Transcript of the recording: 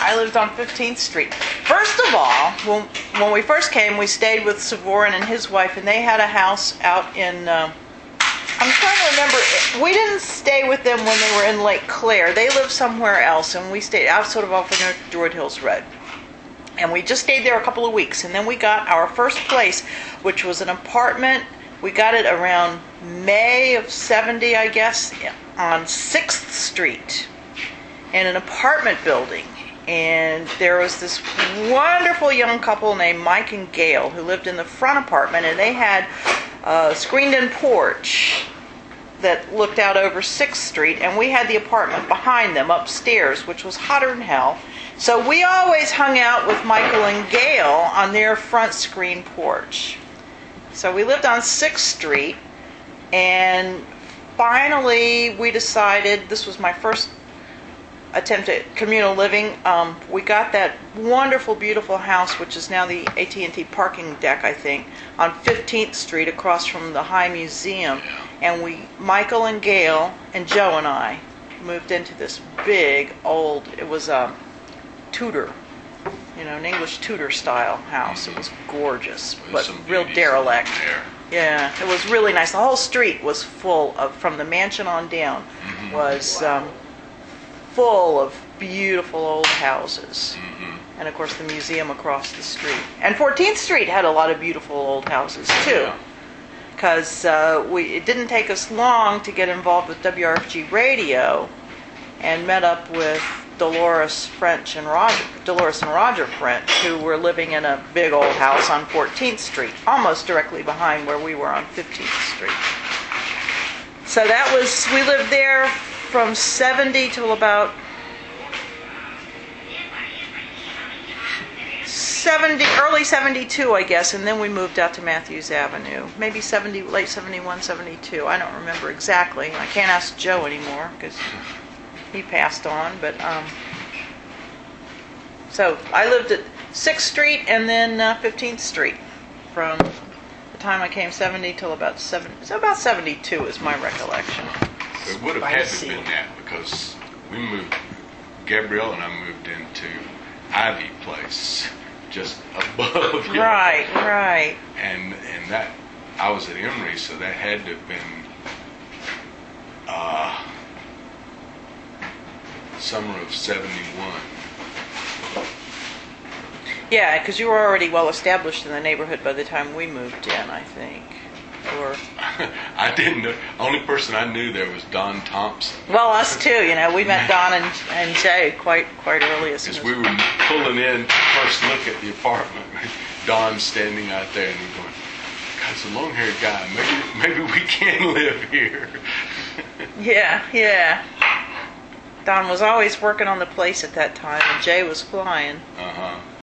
I lived on 15th Street. First of all, when we first came, we stayed with Savorin and his wife, and they had a house out in, I'm trying to remember, we didn't stay with them when they were in Lake Claire. They lived somewhere else, and we stayed out sort of off of North Druid Hills Road. And we just stayed there a couple of weeks, and then we got our first place, which was an apartment. We got it around May of 70, I guess, on 6th Street in an apartment building. And there was this wonderful young couple named Mike and Gail who lived in the front apartment, and they had a screened-in porch that looked out over 6th Street, and we had the apartment behind them upstairs, which was hotter than hell. So we always hung out with Michael and Gail on their front screen porch. So we lived on 6th Street, and finally we decided, this was my first attempt at communal living, we got that wonderful, beautiful house, which is now the AT&T parking deck, I think, on 15th Street across from the High Museum. And Michael and Gail and Joe and I moved into this big old, it was a Tudor, an English Tudor style house. It was gorgeous, but real derelict. Yeah, it was really nice. The whole street was full of, from the mansion on down, was full of beautiful old houses. And of course the museum across the street. And 14th Street had a lot of beautiful old houses too. Because it didn't take us long to get involved with WRFG Radio and met up with Dolores and Roger French, who were living in a big old house on 14th Street, almost directly behind where we were on 15th Street. So we lived there from 70 till about 70, early 72, I guess, and then we moved out to Matthews Avenue. Maybe late 71, 72. I don't remember exactly. I can't ask Joe anymore because he passed on. But so I lived at 6th Street and then 15th Street from the time I came 70 till about 72 is my recollection. It would have had to have been that because we moved, Gabrielle and I moved into Ivy Place, just above. Right. And that, I was at Emory, so that had to have been summer of 71. Yeah, because you were already well established in the neighborhood by the time we moved in, I think. Or I didn't know. Only person I knew there was Don Thompson. Well, us too. We met Don and Jay quite early. As we were pulling in to first look at the apartment, Don standing out there and he going, "God, it's a long-haired guy. Maybe we can live here." Yeah. Don was always working on the place at that time, and Jay was flying. Uh-huh.